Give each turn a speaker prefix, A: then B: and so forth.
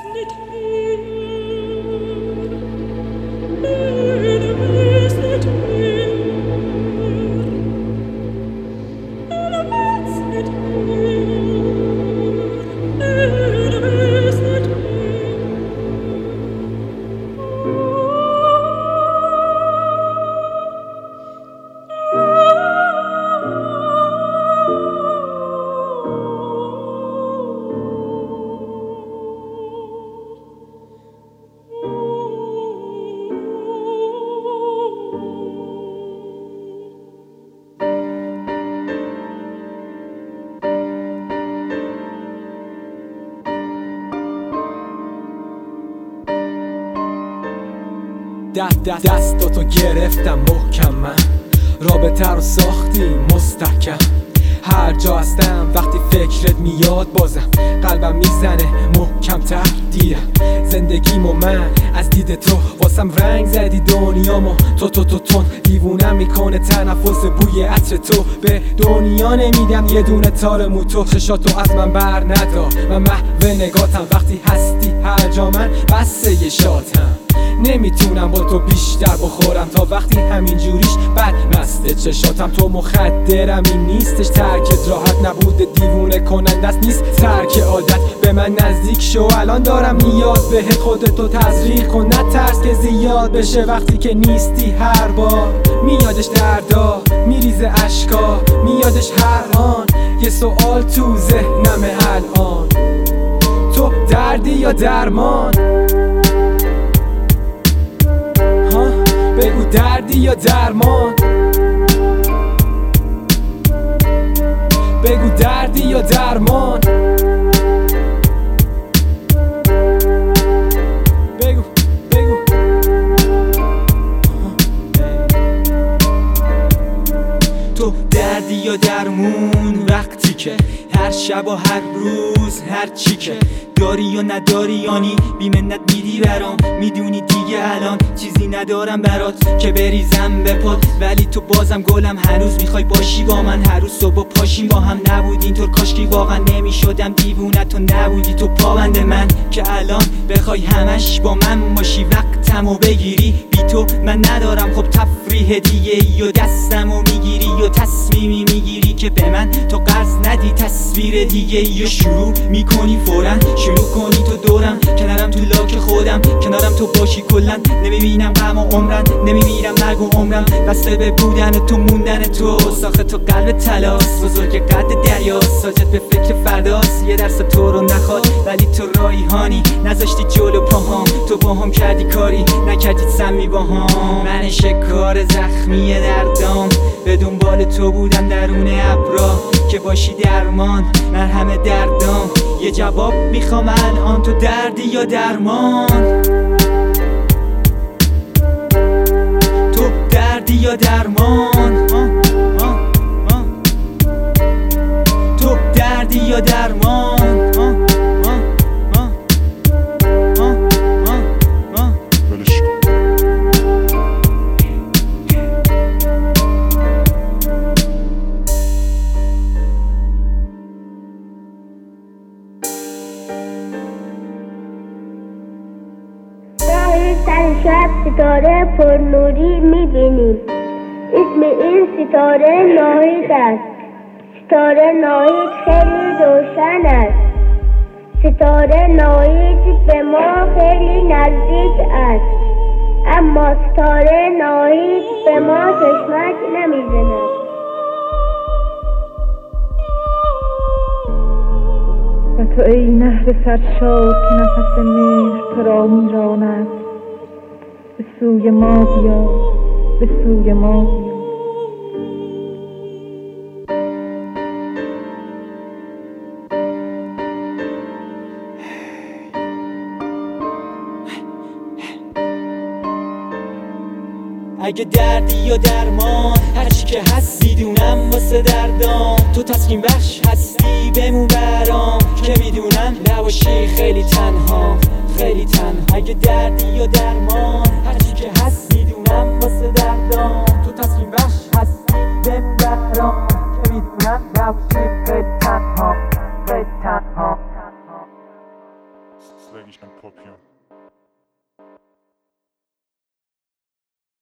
A: دستاتو گرفتم محکم، من رابطه رو ساختی مستحکم. هر جا هستم وقتی فکرت میاد بازم قلبم میزنه محکم تر. دیدم زندگیمو من از دید تو، واسم رنگ زدی دنیامو تون دیوونم میکنه تنفس بوی عطر تو. به دنیا نمیدم یه دونه تار موتو، چشاتو از من بر ندار، من محو نگاتم. وقتی هستی هر جا من بسه یه شاتم، نمیتونم با تو بیشتر بخورم تا وقتی همین جوریش بد مسته چشاتم. تو مخدرم این نیستش، ترکت راحت نبوده دیوونه کننده است نیست ترک عادت. به من نزدیک شو الان دارم نیاز بهت، خودتو تزریق کن نترس که زیاد بشه. وقتی که نیستی هر بار میادش دردا، میریزه اشکا میادش هر آن. یه سوال تو ذهنمه الان، تو دردی یا درمان؟ بگو دردی یا درمان؟ بگو دردی یا درمان؟ بگو تو دردی یا درمون؟ وقتی که هر شب و هر روز هر چی که داری یا نداری یعنی بیمنت میدی برام. میدونی دیگه الان چیزی ندارم برات که بریزم به پات، ولی تو بازم گلم هنوز میخوای باشی با من. هر روز صبح پاشیم با هم نبودی اینطور، کاشکی واقعا نمیشدم دیوونه تو نبودی. تو پابند من که الان بخوای همش با من باشی، وقتمو بگیری. بی تو من ندارم خب تفریح دیگه، یا دستمو میگیری یا تصمیمی میگیری که به من تو قرض ندی تصویر دیگه. یا شروع میکنی فوراً شروع کنی تو دورم، کنارم تو لاک خودم، کنارم تو باشی کلن. نمیبینم غم و عمرن، نمیمیرم مرگ و عمرم، بسته به بودن تو موندن تو. ساخت تو قلب تلاس بزرگ قد دریاست، ساجد به فکر فرداست. یه درس تو رو نخواد ولی تو رایحانی، نذاشتی جلو پاهام. تو با هم کردی کاری نکردی سمی با هم. من شکار زخمی دردام، به دنبال تو بودم درون ابرا که باشی درمان مرهم دردام. یه جواب میخوام الان، تو دردی یا درمان؟ تو دردی یا درمان؟ تو دردی یا درمان؟
B: سر شب ستاره پر نوری میبینیم، اسم این ستاره ناهید است. ستاره ناهید خیلی روشن است، ستاره ناهید به ما خیلی نزدیک است، اما ستاره ناهید به ما چشمک نمیزند.
C: و تو ای نهر سرشار که نفس مهر تو را میراند، به سوی ما بیا، به سوی ما بیا.
A: اگه دردی یا درمان، هرچی که هستی دونم واسه دردام. تو تسکین بخش هستی بمون برام، که میدونم نباشی خیلی تنها خیلی تنها. اگه دردی یا درمان، هرچی که هستی دونم واسه دردام. تو تسکین بخش هستی بمون برام، که میدونم نباشی خیلی تنها خیلی تنها.
D: Ladies and Popion.